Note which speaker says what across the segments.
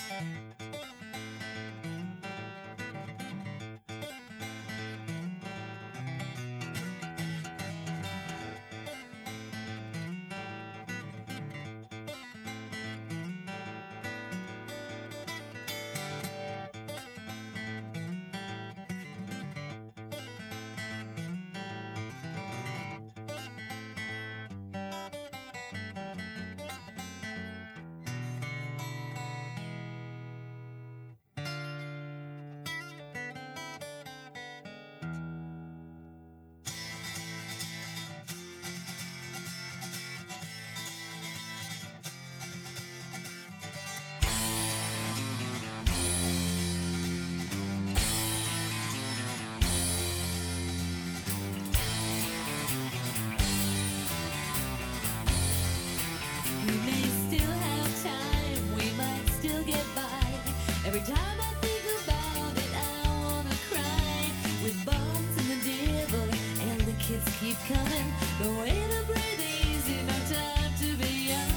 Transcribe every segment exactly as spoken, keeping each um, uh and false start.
Speaker 1: Every time I think about it, I wanna cry. With bombs and the devil, and the kids keep coming. The way to breathe easy, no time to be young.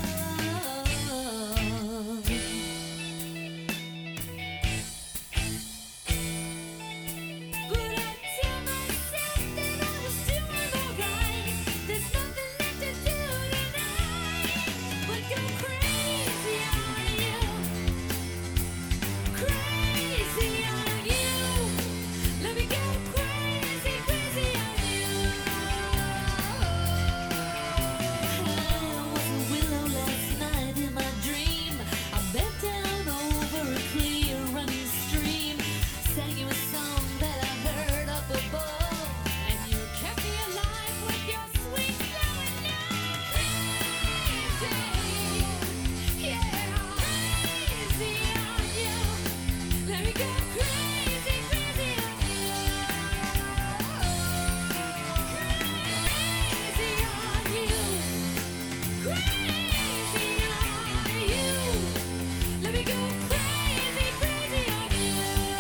Speaker 1: But I tell myself that I was doing alright. There's nothing left to do tonight but go crazy on you. Crazy on you. Let me go crazy, crazy on you. I was a willow last night in my dream. I bent down over a clear running stream. Sang you a song that I heard up above, and you kept me alive with your sweet flowing love. Crazy, yeah, crazy on you. Let me go crazy, crazy on you. Crazy on you. Crazy on you. Let me go crazy, crazy on you.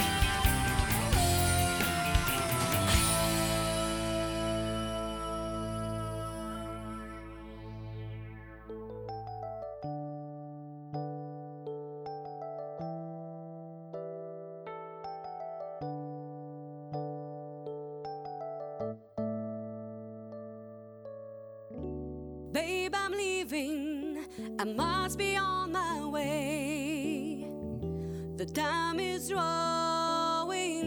Speaker 1: Babe, I'm leaving. I must be on my way. The time is drawing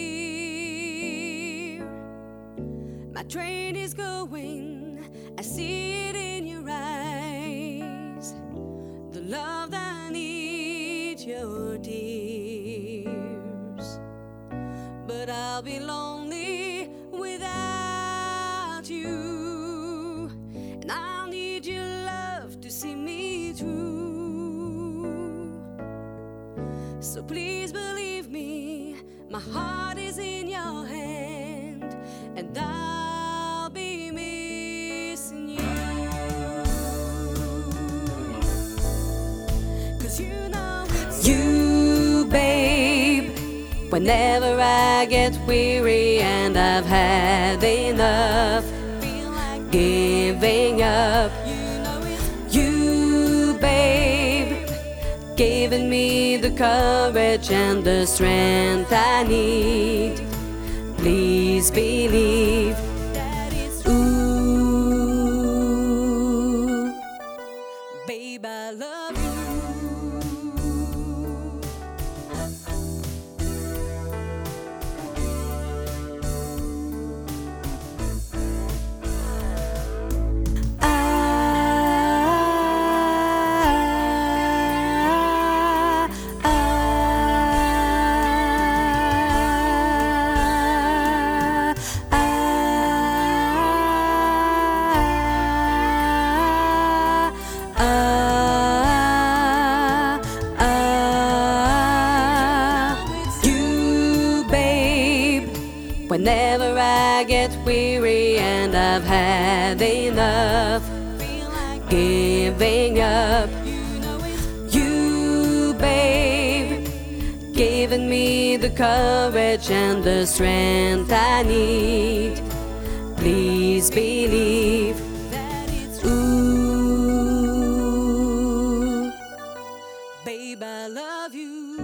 Speaker 1: near. My train is going. I see it in your eyes. The love that needs your tears. But I'll be lonely without you. And I'll need your love to see me through. So please believe me, my heart is in your hand, and I'll be missing you. 'Cause you know it's you, babe. Whenever I get weary and I've had enough, giving up, you, babe, giving me the courage and the strength I need. Please believe, ooh, babe, I love you. Whenever I get weary and I've had enough, giving up, you, babe, giving me the courage and the strength I need. Please believe, ooh,
Speaker 2: Babe, I love you.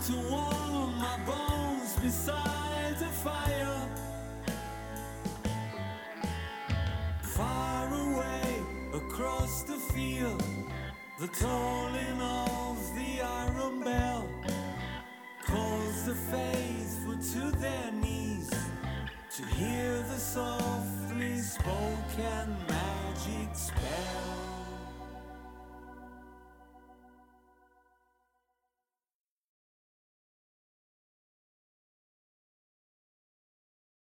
Speaker 3: to warm my bones beside the fire. Far away across the field, the tall